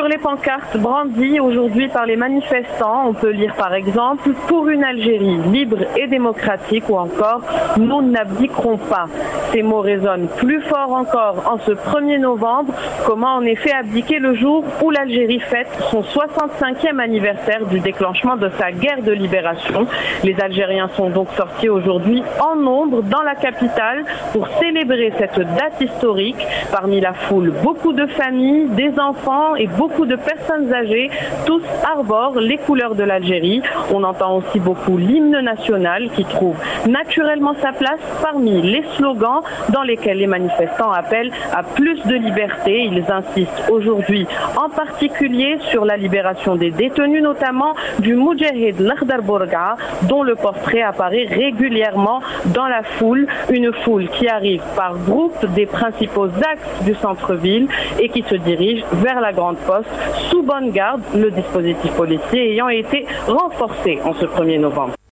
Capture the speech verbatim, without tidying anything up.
Sur les pancartes brandies aujourd'hui par les manifestants, on peut lire par exemple « Pour une Algérie libre et démocratique » ou encore « Nous n'abdiquerons pas ». Ces mots résonnent plus fort encore en ce premier novembre. Comment en effet abdiquer le jour où l'Algérie fête son soixante-cinquième anniversaire du déclenchement de sa guerre de libération. Les Algériens sont donc sortis aujourd'hui en nombre dans la capitale pour célébrer cette date historique. Parmi la foule, beaucoup de familles, des enfants et beaucoup de personnes âgées, tous arborent les couleurs de l'Algérie. On entend aussi beaucoup l'hymne national qui trouve naturellement sa place parmi les slogans dans lesquels les manifestants appellent à plus de liberté. Ils insistent aujourd'hui en particulier sur la libération des détenus, notamment du Moudjahid Lakhdar Bourga, dont le portrait apparaît régulièrement dans la foule. Une foule qui arrive par groupe des principaux axes du centre-ville et qui se dirige vers la Grande Poste sous bonne garde, le dispositif policier ayant été renforcé en ce premier novembre.